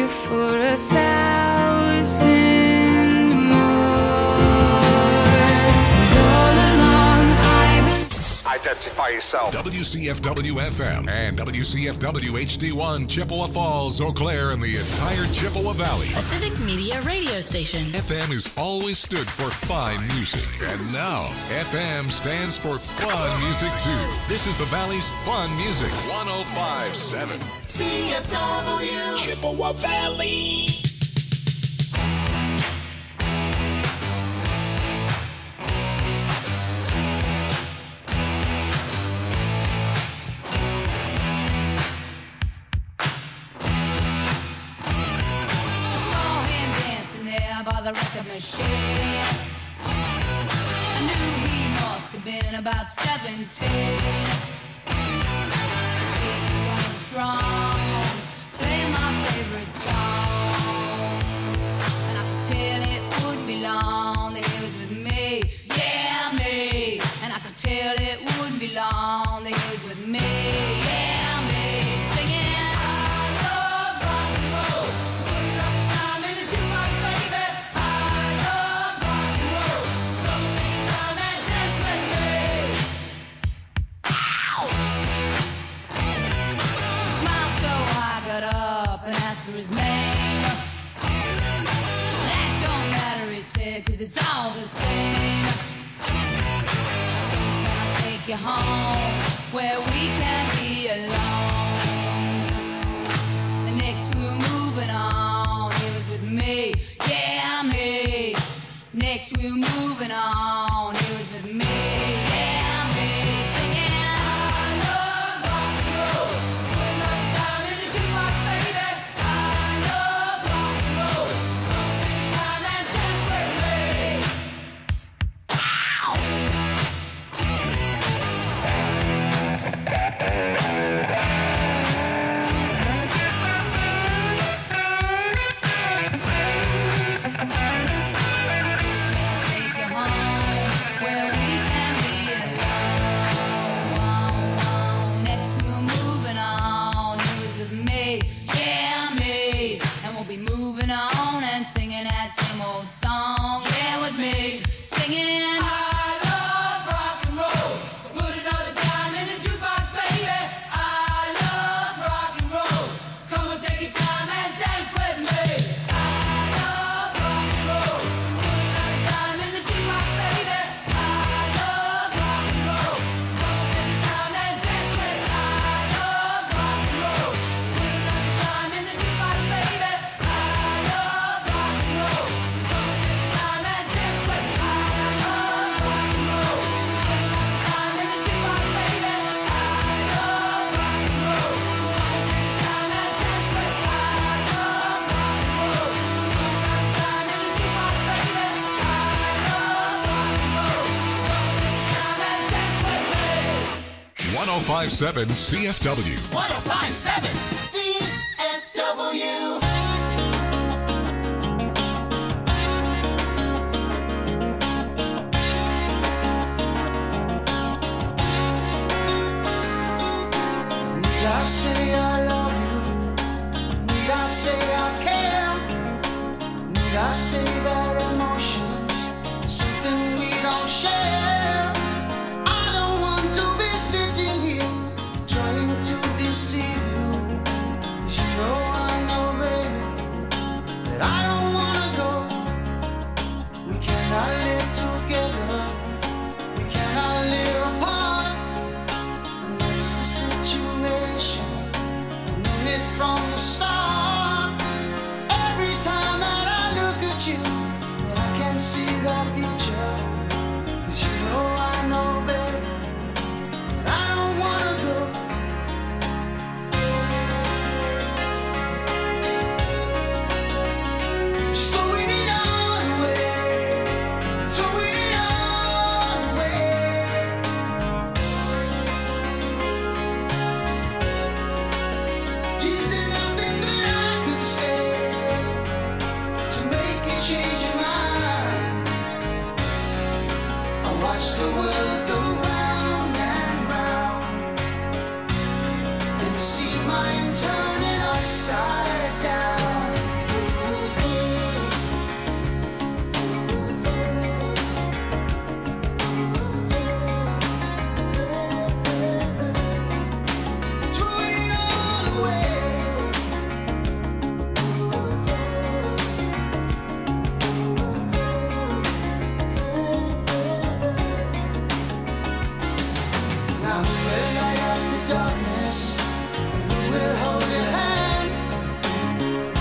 for 1,000 more. And all along I've been... Identify yourself. WCFW-FM and WCFW-HD1, Chippewa Falls, Eau Claire, and the entire Chippewa Valley. A civic media radio station. FM has always stood for fine music. And now, FM stands for fun music, too. This is the Valley's fun music. 105.7. CFW. Chippewa Valley. By the record machine, I knew he must have been about 17. He was strong, playing my favorite song, and I could tell it wouldn't be long that he was with me, yeah me. And I could tell it wouldn't be long that he was with me, yeah me. Singing. Up and asked for his name. That don't matter, he said, 'cause it's all the same. So can I take you home where we can be alone? The next we were moving on, he was with me, yeah me. Next we were moving on, he was with me, yeah me. Singing. Song, yeah, with me, singing. I love rock and roll, so put another dime in the jukebox, baby. I love rock and roll, so come and take your time and dance with me. I love rock and roll, so put another dime in the jukebox, baby. I love rock and roll, so come and take your time and dance with me. I love rock and roll, so put another dime in the jukebox, baby. I love rock and roll. 105.7 CFW. 105.7 CFW. Need I say I love you? Need I say I care? Need I say that emotions are something we don't share? I don't want to be sitting here trying to deceive you, 'cause you know I know, baby, that I don't wanna go. We cannot live together, we cannot live apart. That's the situation, I knew it from the start. Every time that I look at you,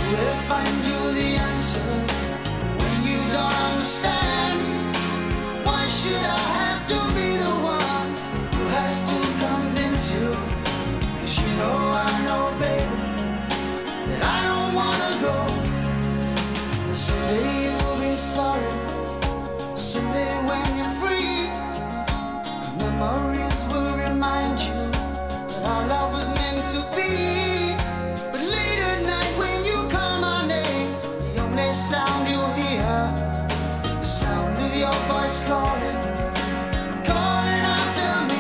will find you the answers when you don't understand. Why should I have to be the one who has to convince you? 'Cause you know I know, baby, that I don't wanna go. And someday you'll be sorry. Someday when you're free, memories will remind you that our love was meant to be. But late at night when you call my name, the only sound you'll hear is the sound of your voice calling, calling after me.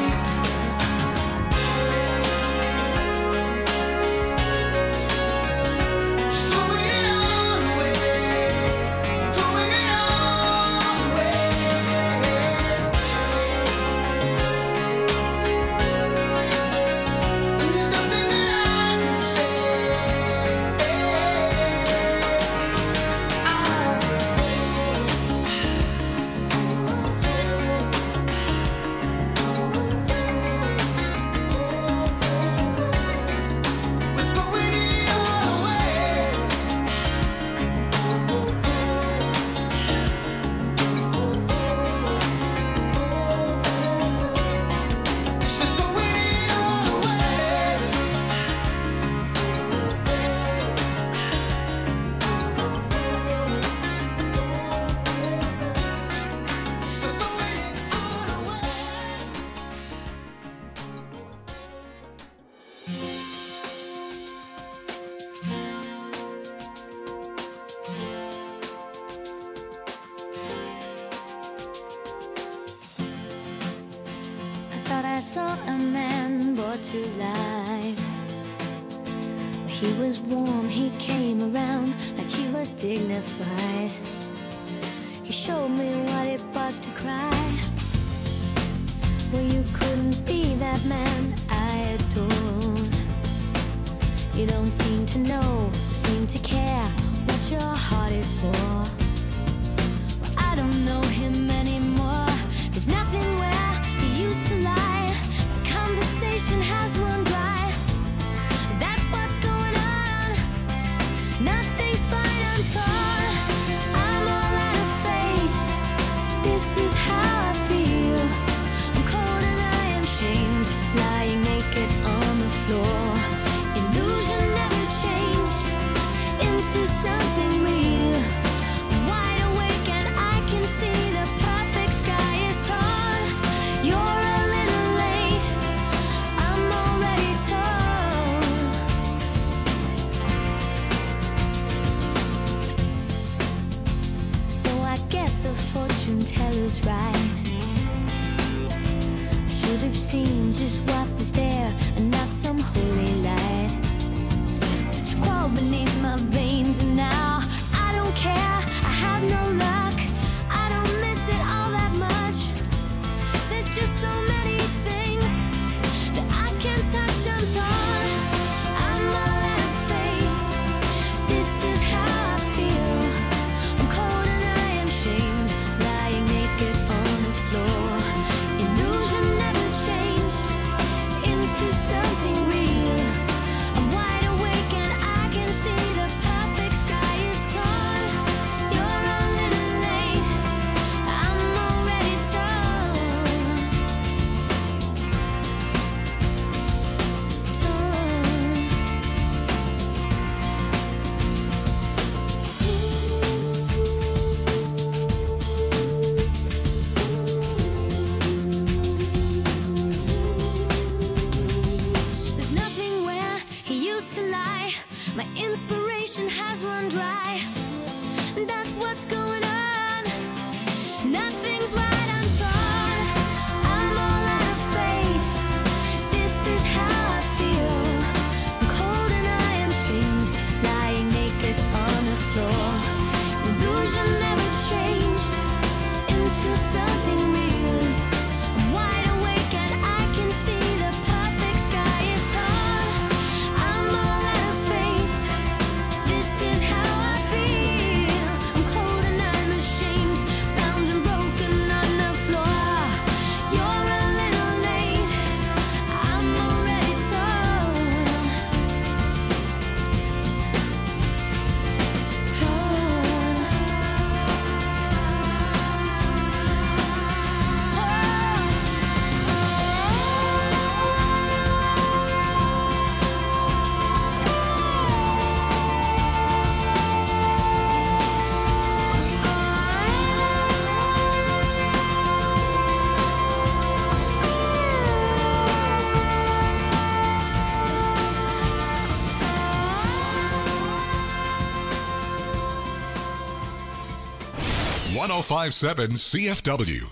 Just throwing it all away, throwing it all away. And there's nothing that I can say. We're throwing it all away. Yes, we're throwing it all away. Yes, we're throwing it all away. I thought I saw a man brought to life. He was warm, he came around like he was dignified. He showed me what it was to cry. Well, you couldn't be that man I adored. You don't seem to know, seem to care what your heart is for. Well, I don't know him anymore. There's nothing where he used to lie. The conversation has run dry. That's what's going on. Nothing's fine, I'm torn. I'm all out of faith. This is how I feel. I'm cold and I am shamed, lying naked on the floor. Illusion never changed into something real. I'm wide awake and I can see the perfect sky is torn. You're a little late, I'm already torn. So I guess the fortune teller's right. I should have seen just what was there and not some holy light. But you crawled beneath my veins and now I don't care. I have no luck. I don't miss it all that much. There's just so many things that I can't touch. I'm torn. I'm all out of faith. This is how I feel. I'm cold and I am shamed, lying naked on the floor. Illusion never changed into something real. I'm wide awake and I can see the perfect sky is torn. You're a little late, I'm already torn. There's nothing where he used to lie. My inspiration has run dry. That's what's going on. Nothing's right, I'm torn. I'm all out of faith. This is how I feel. I'm cold and I am shamed, lying naked on the floor. Illusion never changed into something real. I'm wide awake and I can see the perfect sky is torn. I'm all out of faith. This is how I feel. I'm cold and 1057 CFW.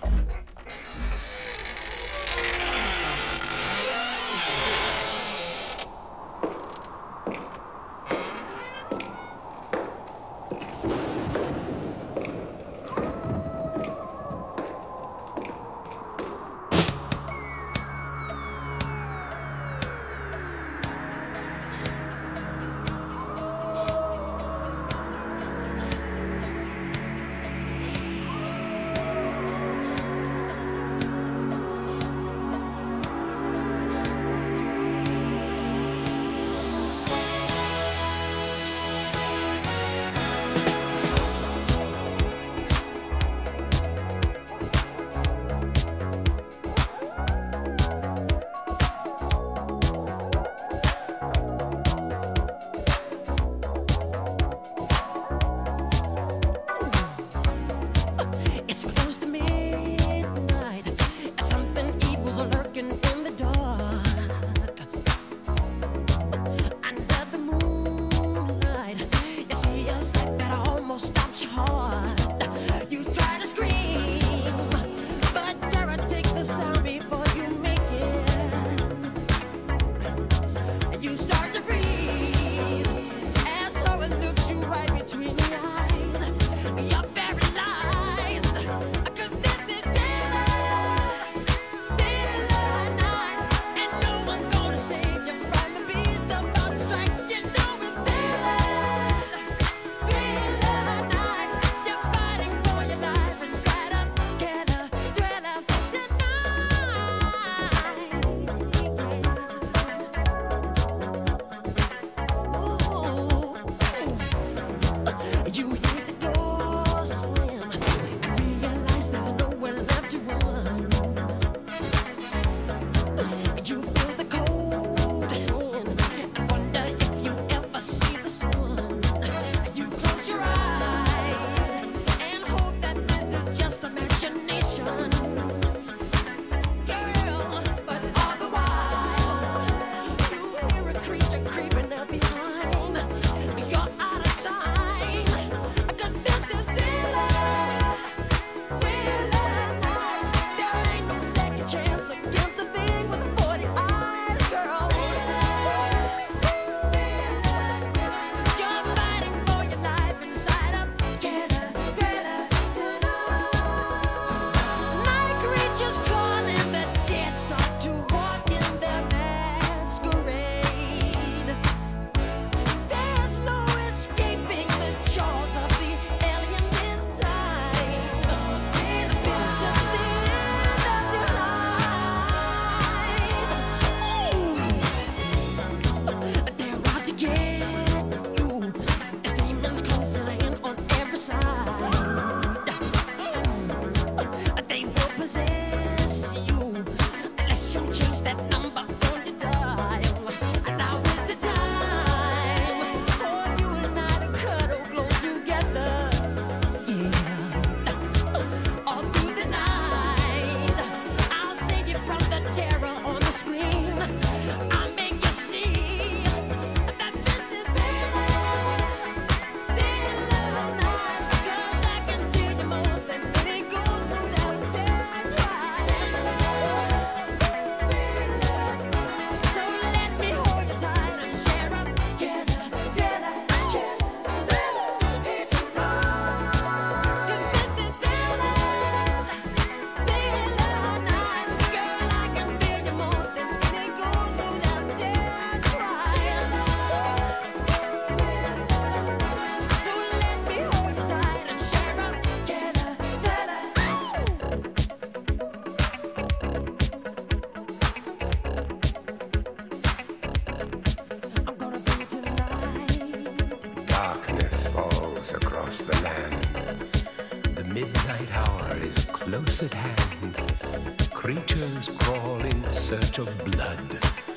close at hand. Creatures crawl in search of blood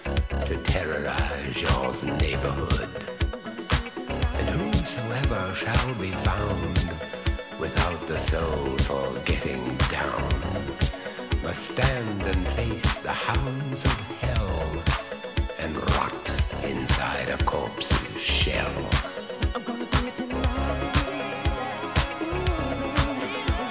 to terrorize your neighborhood. And whosoever shall be found without the soul for getting down must stand and face the hounds of hell and rot inside a corpse's shell. I'm gonna do it tonight.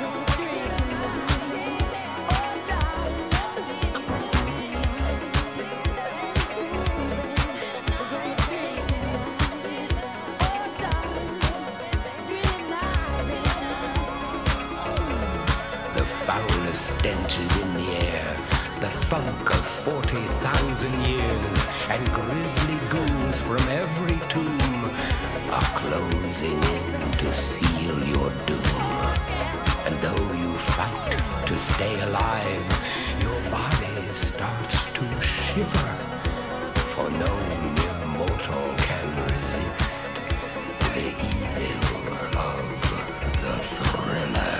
stenches in the air, the funk of 40,000 years, and grisly ghouls from every tomb are closing in to seal your doom. And though you fight to stay alive, your body starts to shiver, for no mortal can resist the evil of the thriller.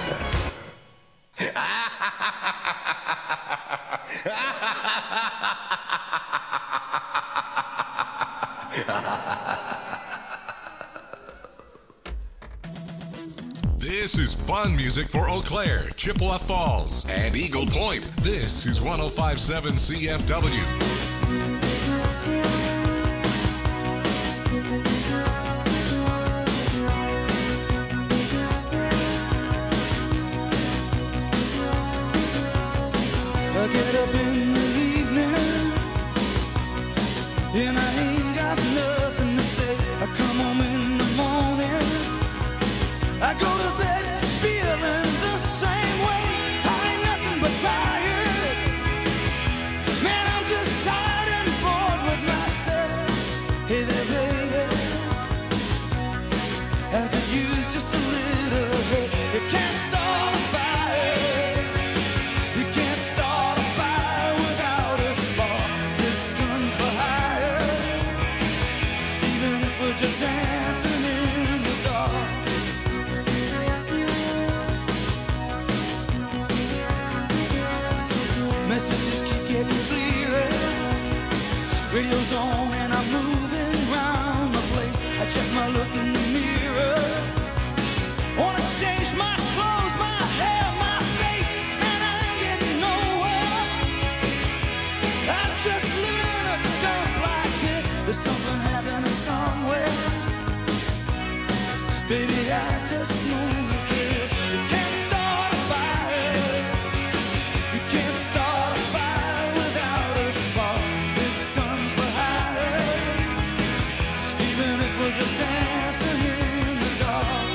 This is fun music for Eau Claire, Chippewa Falls, and Eagle Point. This is 105.7 CFW. I get up in the evening and I ain't got nothing to say. I come home in the morning, I go to bed feeling the same way. I ain't nothing but tired. Man, I'm just tired and bored with myself. Hey there, baby, I could use just a little help. You can't start a fire. You can't start a fire without a spark. This gun's for hire, even if we're just dancing in the dark. Messages keep getting clearer. Radio's on and I'm moving around the place. I check my look in the mirror. Wanna change my clothes, my hair, my face, and I ain't getting nowhere. I'm just living in a dump like this. There's something happening somewhere. Baby, I just know that this. You can't start a fire. You can't start a fire without a spark. This gun's for hire, even if we're just dancing in the dark.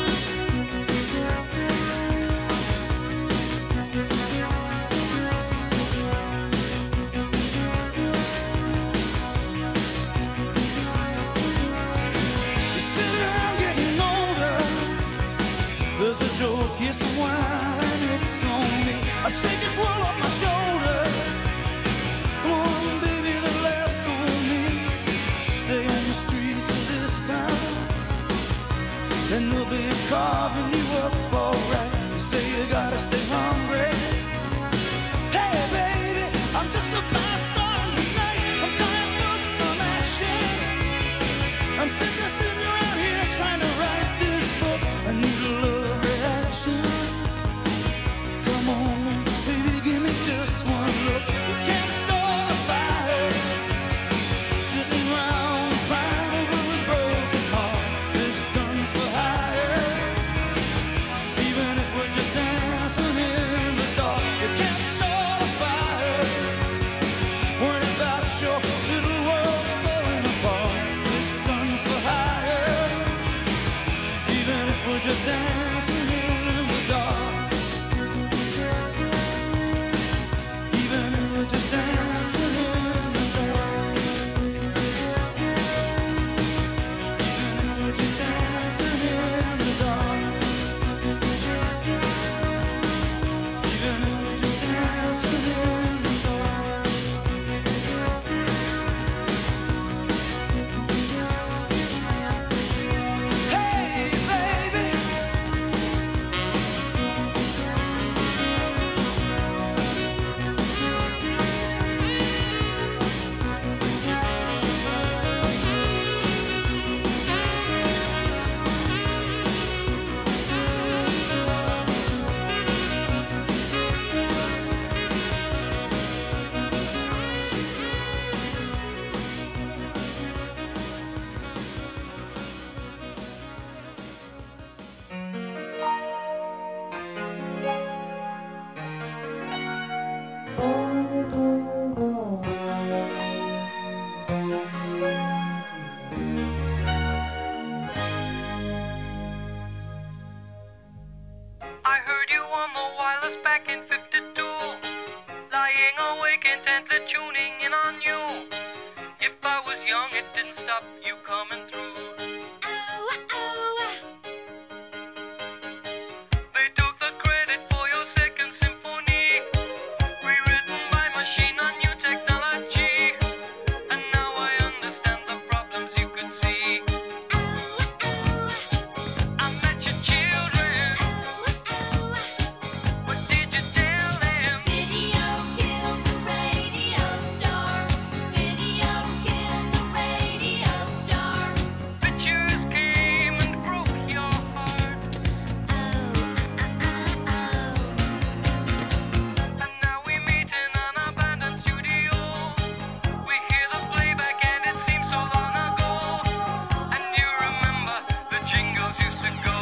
You sit around getting older. There's a joke, here's some wine, and it's on me. I shake this world off my shoulders. Come on, baby, the laughs on me. Stay on the streets of this town, then they'll be carving you up alright. You say you gotta stay hungry. Hey, baby, I'm just about starting tonight. I'm dying for some action. I'm sitting around here trying to write this book. I need a love reaction. Come on now, baby, give me just one look. We can't start a fire, sitting around crying over a broken heart. This gun's for hire, even if we're just dancing in the dark. We can't start a fire, worrying about your little world falling apart. This gun's for hire, even if we're just dancing in the dark. Even if we're just dancing in the dark. Even if we're just dancing in the dark. Even if we're just dancing in the dark. Hey, baby, started tuning in on you. If I was young, it didn't stop you coming through. They took the credit for your second symphony, rewritten by machine on new technology. And now I understand the problems you could see. I met your children. What did you tell them? Video killed the radio star. Video killed the radio star. Pictures came and broke your heart. And now we meet in an abandoned studio. We hear the playback and it seems so long ago. And you remember the jingles used to go.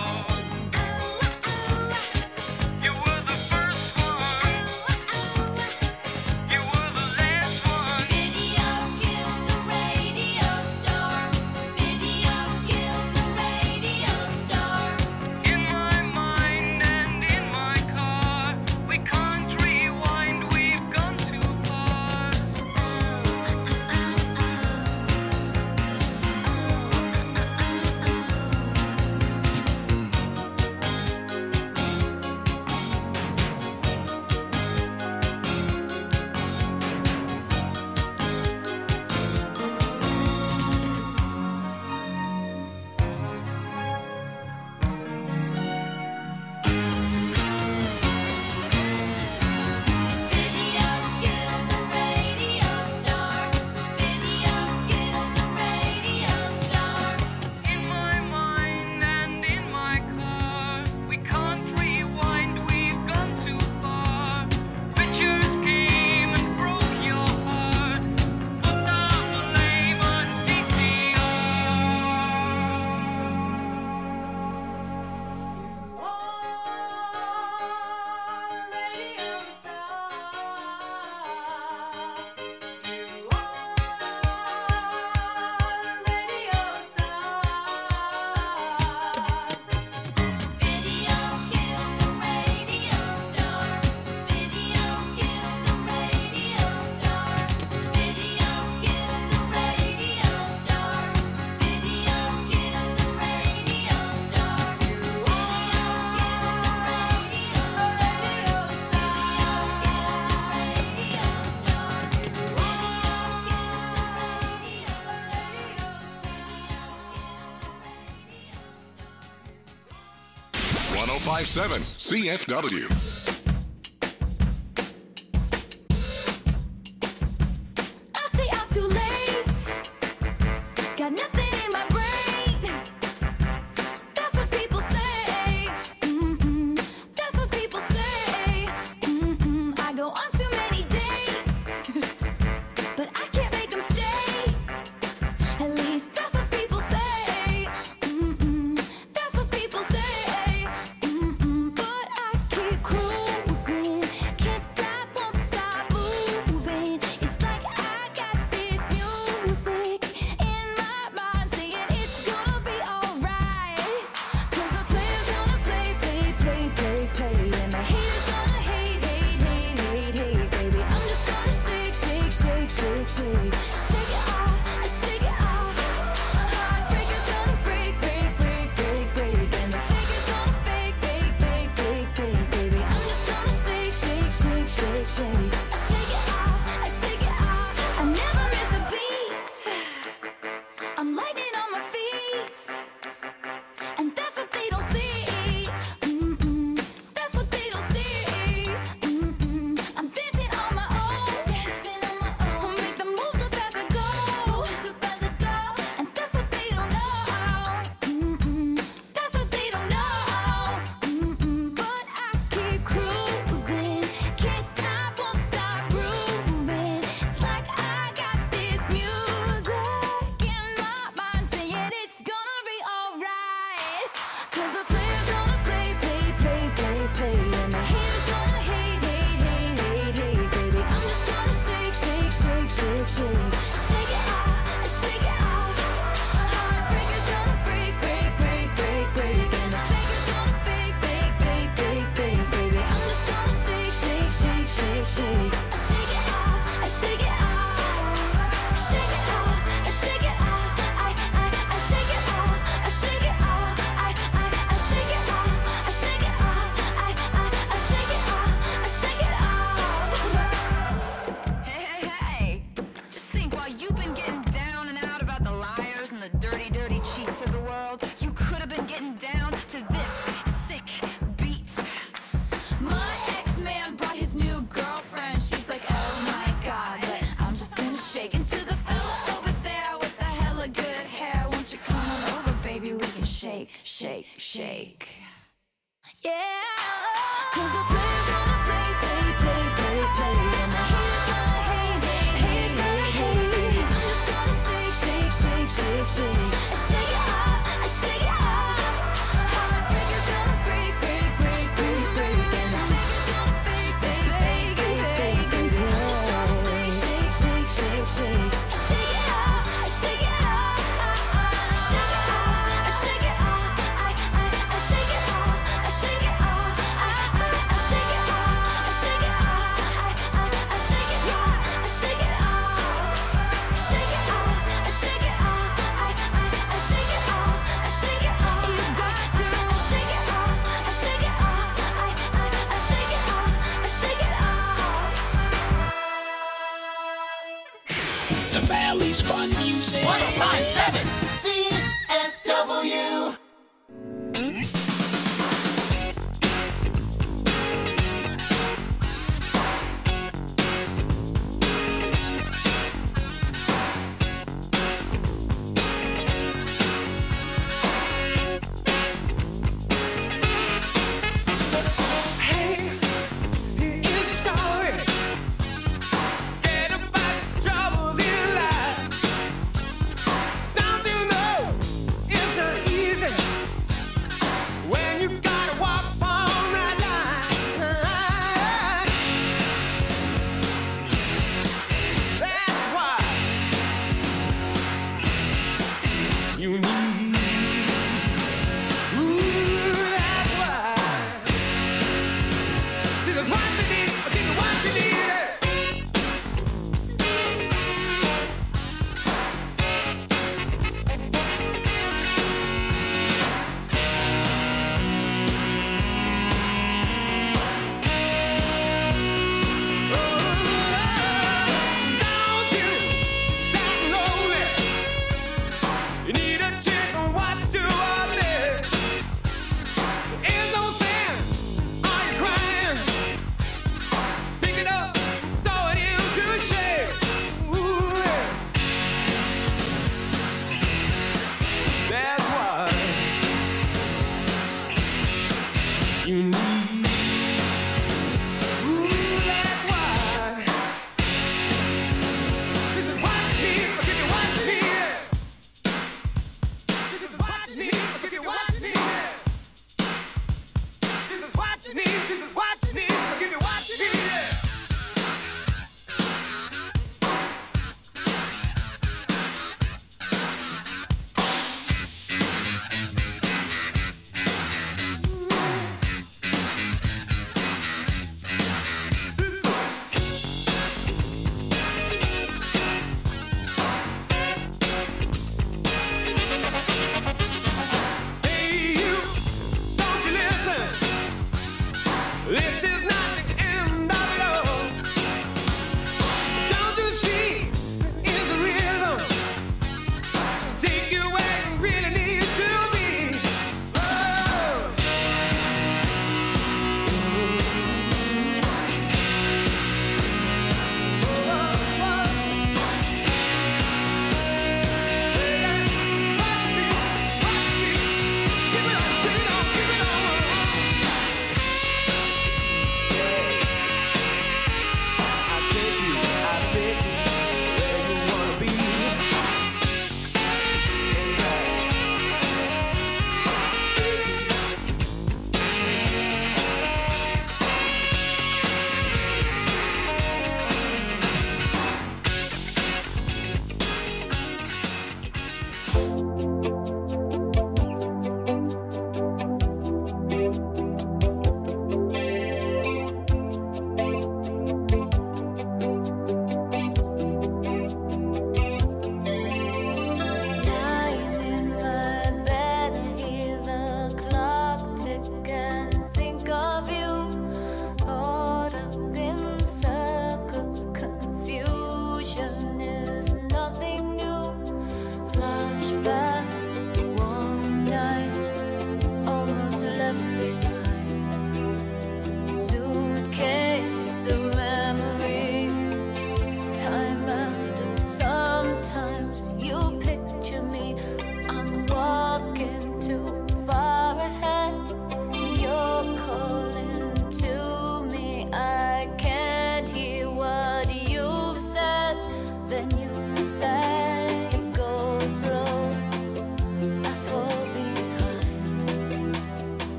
You were the first one. You were the last one. Video killed the radio star. Video killed the radio star. In my mind and in my car, we can't rewind, we've gone too far. 1057 CFW. I say out too late. Got nothing in my brain. That's what people say. That's what people say. I go on too many dates, but I can't make them stay. At least that's what people say. That's what people say. But I keep cruising. shake. Yeah, 'cause the player's gonna play, play, play, play, play, and the haters gonna hate, hate, hate, hate, hate. I'm just gonna shake, shake, shake, shake, shake. I shake it up, I shake it up. Heartbreaker's gonna break, break, break, break, break, and the faker's gonna fake, fake, fake, fake, fake. I'm just gonna shake, shake, shake, shake, shake. I shake it up, I shake it up. I shake it up, I shake it up. I shake it up, I shake it up. I shake it up, I shake it up. I shake it up, I shake it up. Shake it up, I shake it up. I shake it up, I shake it up. You got to shake it up, I shake it up. I shake it up, I shake it up. The Valley's Fun Music. 1057 CFW.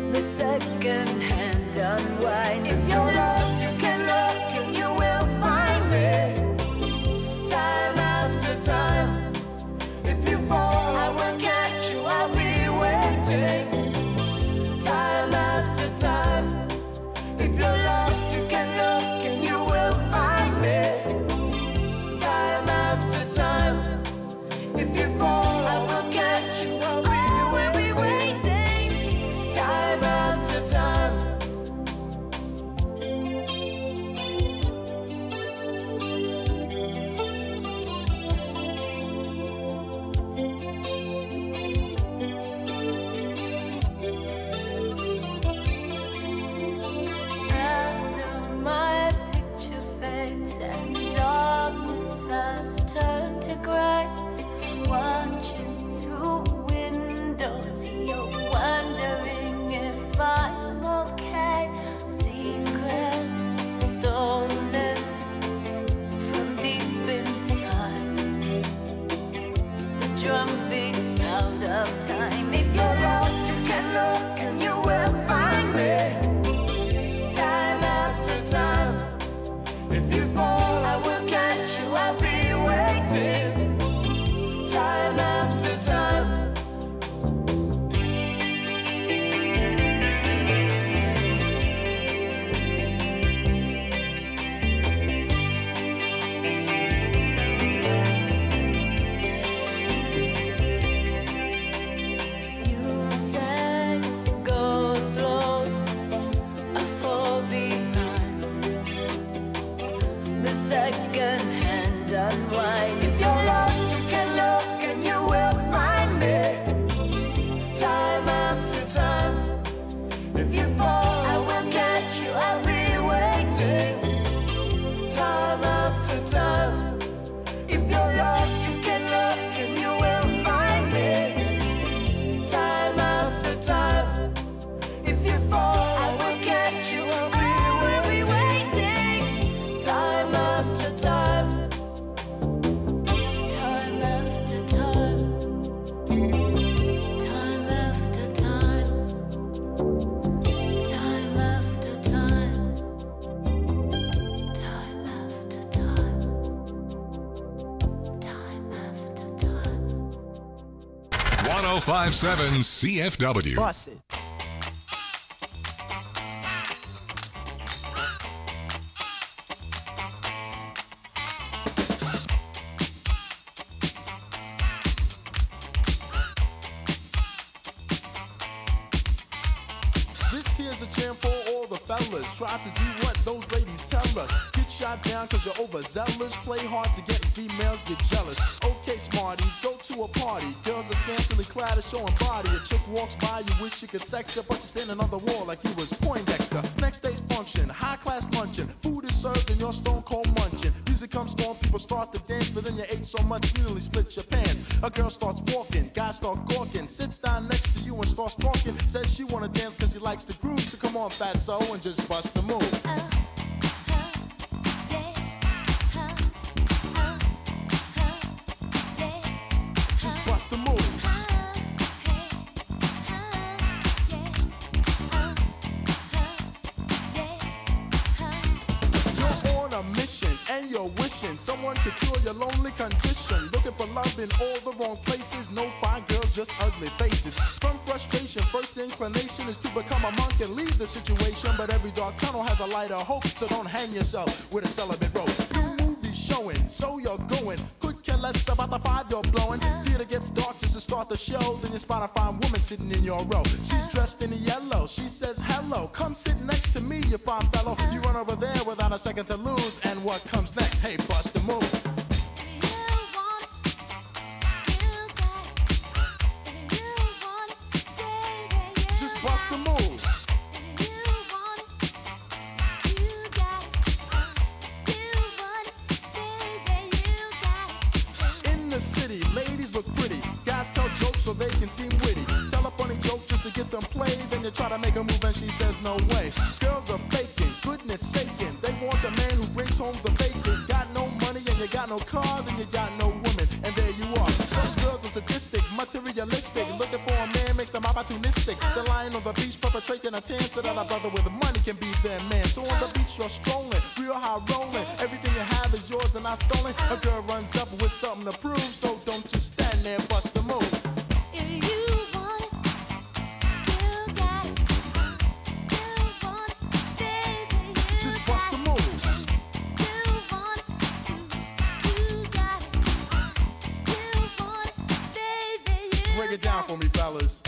the second-hand unwind. If you're lost, you can look and you will find me. Time after time. If you fall, I will catch you. I'll be waiting. Time after time. If you're lost, you can look and you will find me. Time after time. If you fall, I will catch you. I'll be waiting. Time after time. After my picture fades and darkness has turned to gray, watching through windows, you're wondering if I'm okay. Secrets stolen from deep inside. The drum beats out of time. If you're lost, you can look and you will find me. Time after time. If you fall, I will catch you. I'll be waiting. Time after time. You said go slow, I fall behind. The second-hand unwind. If you're lost, you can look and you will find me. Time after time. If you fall, I will catch you. I'll be waiting. Time after time. If you're lost, you can look and you will find me. Time after time. If you fall, I will catch you. I'll be waiting. Time after time. Time after time. Time after time. Time after time. Time after time. Time after time. 1057 CFW. Bust it. This here's a jam for all the fellas. Try to do what those ladies tell us. Get shot down cause you're overzealous. Play hard to get females get jealous. Okay, smarty, go to a party. Girls are scantily clad and showing body. A chick walks by, you wish you could sex her, but you're standing on the wall like you was Poindexter. Next day's function, high class luncheon. Food is served and you're stone cold munching. Music comes on, people start to dance, but then you ate so much you nearly split your pants. A girl starts walking, guys start gawking, sits down next to you and starts talking. Says she wanna dance cause she likes the groove, so come on fatso and just bust the move. Just bust the move. You're on a mission and you're wishing someone could cure your lonely condition. Looking for love in all the wrong places. No fine girls, just ugly faces. From frustration, first inclination is to become a monk and leave the situation. But every dark tunnel has a light of hope, so don't hang yourself with a celibate rope. New movies showing, so you're going. Could care less about the five you're blowing. Theater gets dark just to start the show. Then you spot a fine woman sitting in your row. She's dressed in yellow. She says hello. Come sit next to me, you fine fellow. You run over there without a second to lose. And what comes next? Hey, bust the move. Just bust the move. In the city, ladies look pretty. Guys tell jokes so they can seem witty. Tell a funny joke just to get some play. Then you try to make a move and she says no way. Girls are faking, goodness saking. They want a man who brings home the bacon. Got no money and you got no car, then you got no woman. And there you are. Some girls are sadistic, materialistic. Looking for a man makes the I'm opportunistic. The lion on the beach perpetrating a tan so that a brother with the money can be their man. So on the beach you're strolling, real high rolling. Everything you have is yours and not stolen. A girl runs up with something to prove, so don't just stand there, bust the move. Break it down for me, fellas.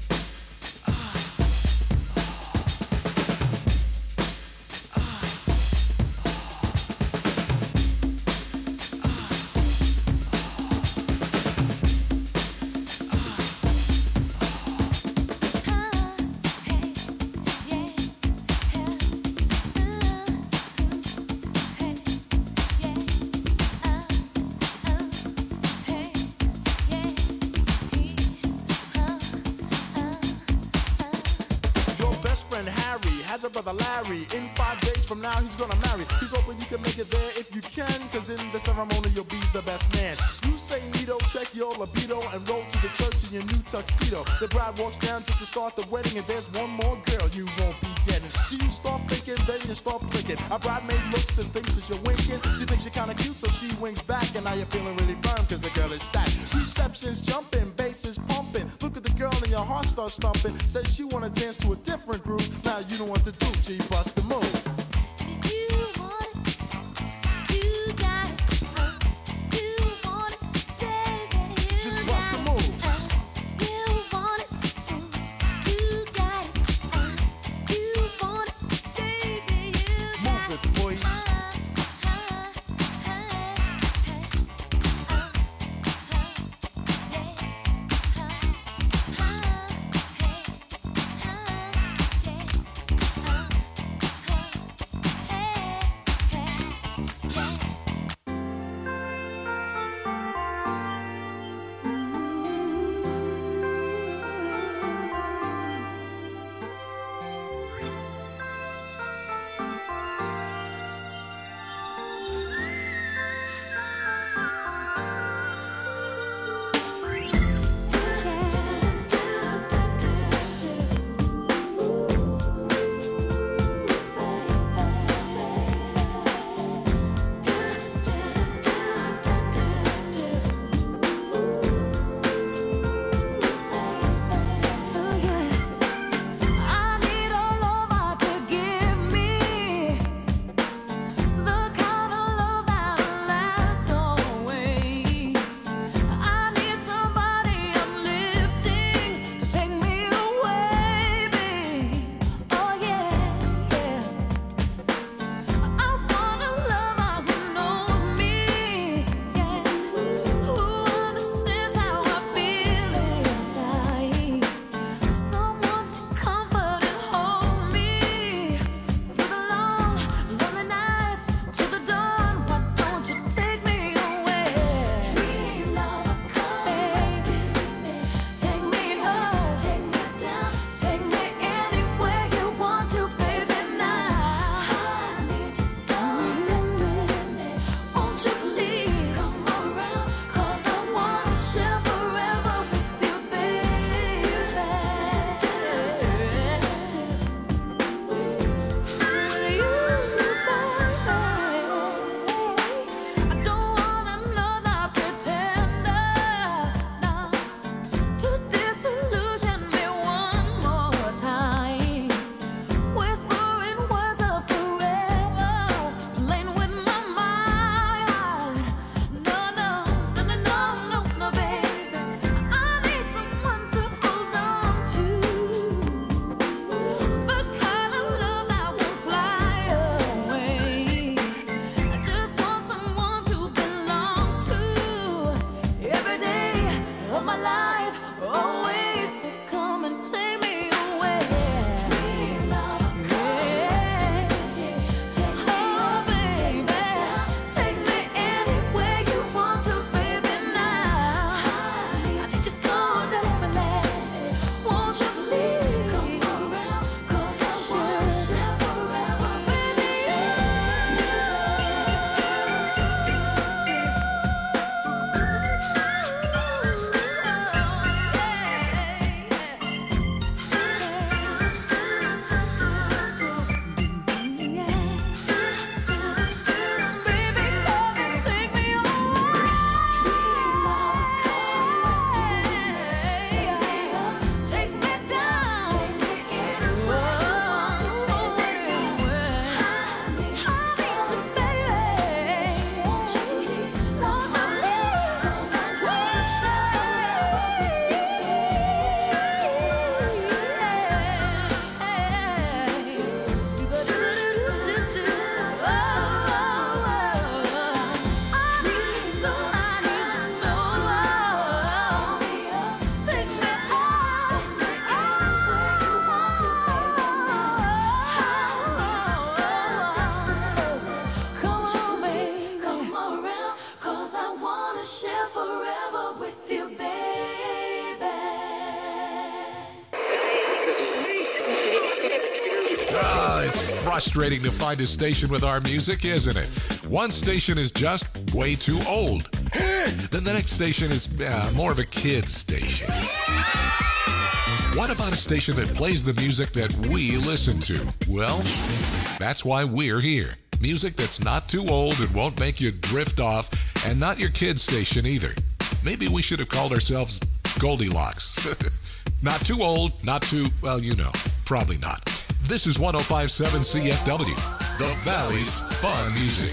Has a brother Larry. In 5 days from now he's gonna marry. He's hoping you can make it there if you can, cause in the ceremony you'll be the best man. You say neato, check your libido, and roll to the church in your new tuxedo. The bride walks down just to start the wedding, and there's one more girl you won't be getting. So you start thinking, then you start blinking. A bridesmaid looks and thinks that you're winking. She thinks you're kinda cute, so she winks back, and now you're feeling really firm cause the girl is stacked. Reception's jumping, bass is pumping. Look at the girl and your heart starts thumping. Says she wanna dance to a different groove. Now you know what to do, G, bust the move. It's frustrating to find a station with our music, isn't it? One station is just way too old. Then the next station is more of a kid's station. What about a station that plays the music that we listen to? Well, that's why we're here. Music that's not too old and won't make you drift off, and not your kid's station either. Maybe we should have called ourselves Goldilocks. Not too old, not too, well, you know, probably not. This is 105.7 CFW, the Valley's Fun Music.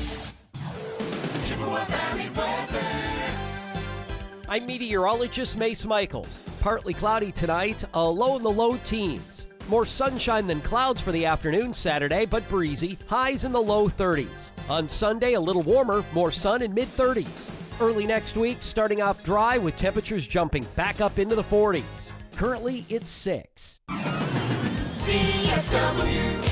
I'm meteorologist Mace Michaels. Partly cloudy tonight, a low in the low teens. More sunshine than clouds for the afternoon Saturday, but breezy. Highs in the low 30s. On Sunday, a little warmer, more sun in mid-30s. Early next week, starting off dry with temperatures jumping back up into the 40s. Currently, it's 6. CFW.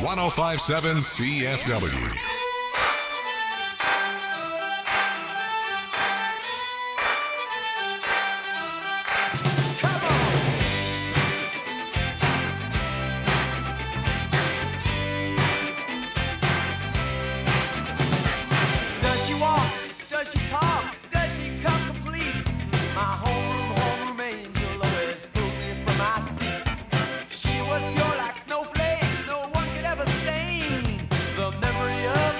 1057 CFW. Does she walk? Does she talk? Does she come complete? My homeroom angel always pulled me from my seat. She was pure like snowflakes, no one could ever stain the memory of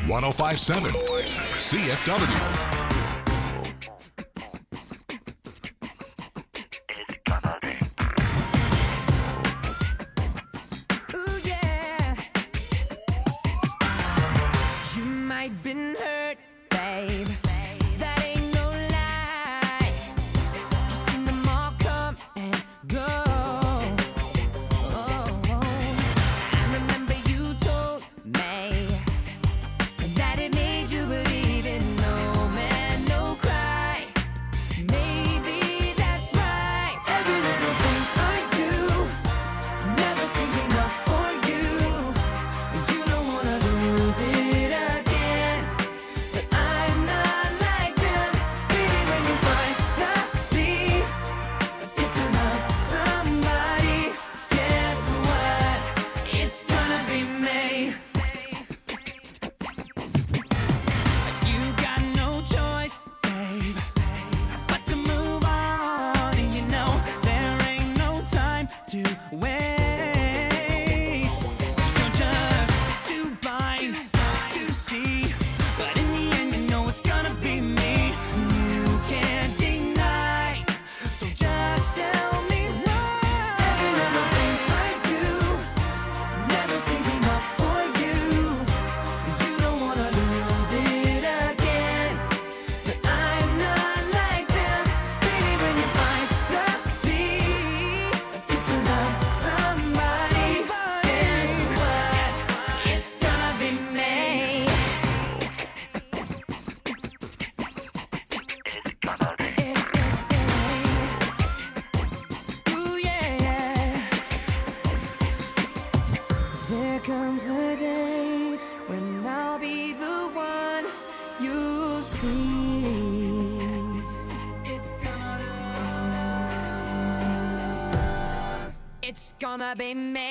1057 CFW. Ooh, yeah. You might been hurt, babe. That ain't no lie. You seen them all come and go. I remember you told me that it made you believe in no man, no cry. Maybe that's right. Every little thing I do never seems enough for you. You don't wanna lose it again, but I'm not like them. Baby, when you finally get to love somebody, guess what? It's gonna be me. You got no choice, babe, but to move on. And you know there ain't no time to waste. 'Cause you're just too blind to see. But in the end, you know it's gonna be me. You can't deny. So just tell me why. Every little thing I do never seems enough for you. You don't wanna lose it again, but I'm not like them. Baby, when you finally get to love somebody, guess what? It's gonna be me. Ooh, yeah. There comes a day when I'll be the one you see. It's gonna be me.